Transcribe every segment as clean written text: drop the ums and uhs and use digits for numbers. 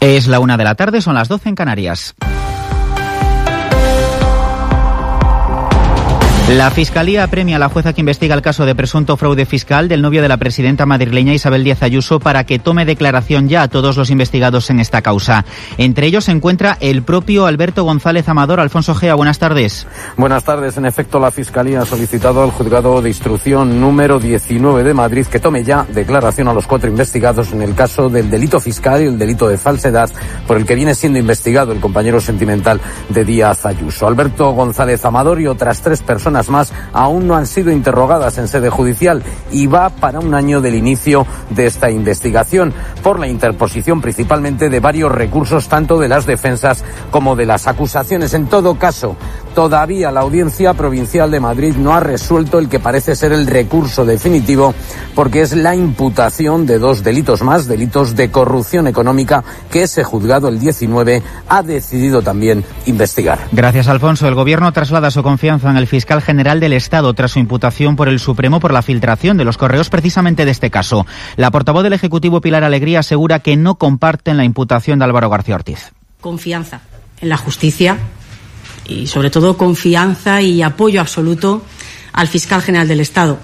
Es la 1 de la tarde, son las 12 en Canarias. La Fiscalía apremia a la jueza que investiga el caso de presunto fraude fiscal del novio de la presidenta madrileña Isabel Díaz Ayuso para que tome declaración ya a todos los investigados en esta causa. Entre ellos se encuentra el propio Alberto González Amador. Alfonso Gea, buenas tardes. Buenas tardes. En efecto, la Fiscalía ha solicitado al Juzgado de Instrucción número 19 de Madrid que tome ya declaración a los 4 investigados en el caso del delito fiscal y el delito de falsedad por el que viene siendo investigado el compañero sentimental de Díaz Ayuso. Alberto González Amador y otras 3 personas más aún no han sido interrogadas en sede judicial y va para un año del inicio de esta investigación por la interposición principalmente de varios recursos tanto de las defensas como de las acusaciones. En todo caso, todavía la Audiencia Provincial de Madrid no ha resuelto el que parece ser el recurso definitivo porque es la imputación de 2 delitos más, delitos de corrupción económica que ese juzgado, el 19, ha decidido también investigar. Gracias, Alfonso. El Gobierno traslada su confianza en el fiscal general del Estado tras su imputación por el Supremo por la filtración de los correos precisamente de este caso. La portavoz del Ejecutivo, Pilar Alegría, asegura que no comparten la imputación de Álvaro García Ortiz. Confianza en la justicia y sobre todo confianza y apoyo absoluto al fiscal general del Estado.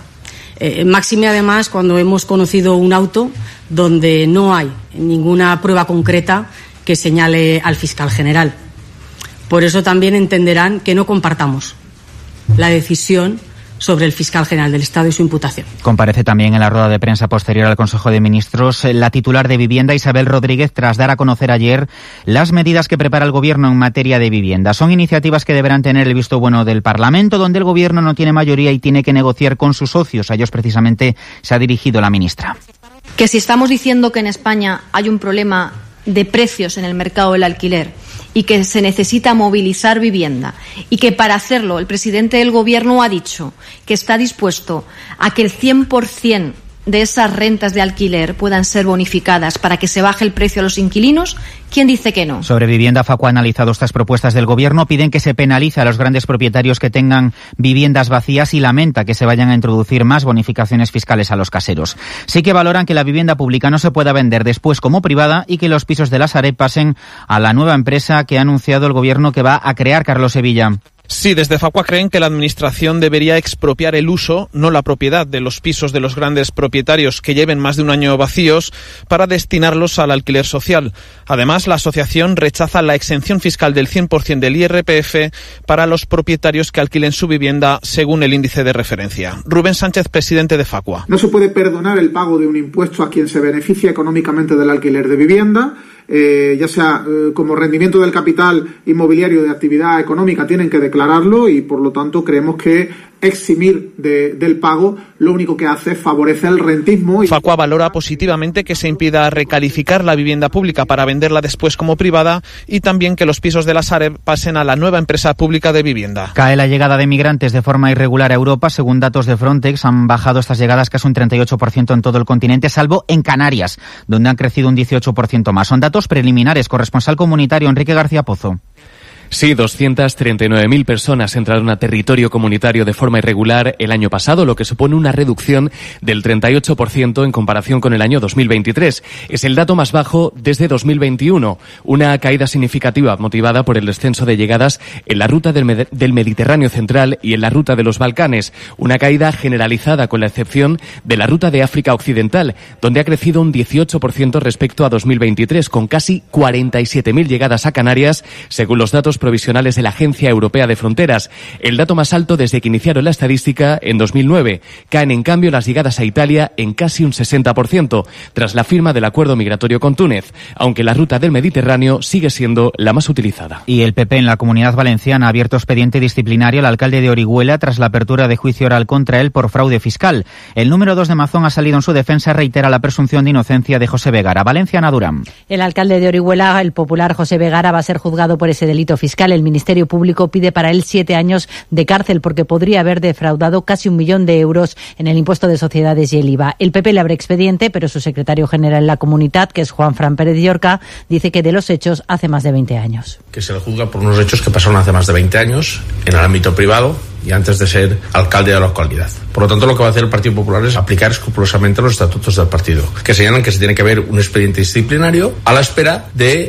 Máxime además cuando hemos conocido un auto donde no hay ninguna prueba concreta que señale al fiscal general. Por eso también entenderán que no compartamos la decisión sobre el fiscal general del Estado y su imputación. Comparece también en la rueda de prensa posterior al Consejo de Ministros la titular de Vivienda, Isabel Rodríguez, tras dar a conocer ayer las medidas que prepara el Gobierno en materia de vivienda. Son iniciativas que deberán tener el visto bueno del Parlamento, donde el Gobierno no tiene mayoría y tiene que negociar con sus socios. A ellos precisamente se ha dirigido la ministra. Que si estamos diciendo que en España hay un problema de precios en el mercado del alquiler y que se necesita movilizar vivienda y que para hacerlo el presidente del Gobierno ha dicho que está dispuesto a que el 100% de esas rentas de alquiler puedan ser bonificadas para que se baje el precio a los inquilinos, ¿quién dice que no? Sobre vivienda, Facua ha analizado estas propuestas del Gobierno. Piden que se penalice a los grandes propietarios que tengan viviendas vacías y lamenta que se vayan a introducir más bonificaciones fiscales a los caseros. Sí que valoran que la vivienda pública no se pueda vender después como privada y que los pisos de la Sareb pasen a la nueva empresa que ha anunciado el Gobierno que va a crear. Carlos Sevilla. Sí, desde Facua creen que la Administración debería expropiar el uso, no la propiedad, de los pisos de los grandes propietarios que lleven más de un año vacíos para destinarlos al alquiler social. Además, la asociación rechaza la exención fiscal del 100% del IRPF para los propietarios que alquilen su vivienda según el índice de referencia. Rubén Sánchez, presidente de Facua. No se puede perdonar el pago de un impuesto a quien se beneficia económicamente del alquiler de vivienda. Ya sea como rendimiento del capital inmobiliario de actividad económica, tienen que declararlo y por lo tanto creemos que eximir del pago lo único que hace es favorecer el rentismo. Facua valora positivamente que se impida recalificar la vivienda pública para venderla después como privada y también que los pisos de la Sareb pasen a la nueva empresa pública de vivienda. Cae la llegada de migrantes de forma irregular a Europa. Según datos de Frontex, han bajado estas llegadas casi un 38% en todo el continente, salvo en Canarias, donde han crecido un 18% más. Son datos preliminares. Corresponsal comunitario Enrique García Pozo. Sí, 239.000 personas entraron a territorio comunitario de forma irregular el año pasado, lo que supone una reducción del 38% en comparación con el año 2023. Es el dato más bajo desde 2021, una caída significativa motivada por el descenso de llegadas en la ruta del Mediterráneo central y en la ruta de los Balcanes, una caída generalizada con la excepción de la ruta de África Occidental, donde ha crecido un 18% respecto a 2023, con casi 47.000 llegadas a Canarias, según los datos provisionales de la Agencia Europea de Fronteras, el dato más alto desde que iniciaron la estadística en 2009. Caen en cambio las llegadas a Italia en casi un 60%, tras la firma del acuerdo migratorio con Túnez, aunque la ruta del Mediterráneo sigue siendo la más utilizada. Y el PP en la Comunidad Valenciana ha abierto expediente disciplinario al alcalde de Orihuela tras la apertura de juicio oral contra él por fraude fiscal. El número 2 de Mazón ha salido en su defensa, reitera la presunción de inocencia de José Vegara. Valenciana Durán. El alcalde de Orihuela, el popular José Vegara, va a ser juzgado por ese delito fiscal. El Ministerio Público pide para él 7 años de cárcel porque podría haber defraudado casi 1 millón de euros en el impuesto de sociedades y el IVA. El PP le abre expediente, pero su secretario general en la Comunidad, que es Juan Fran Pérez Llorca, dice que de los hechos hace más de 20 años. Que se le juzga por unos hechos que pasaron hace más de 20 años en el ámbito privado y antes de ser alcalde de la localidad. Por lo tanto, lo que va a hacer el Partido Popular es aplicar escrupulosamente los estatutos del partido, que señalan que se tiene que haber un expediente disciplinario a la espera de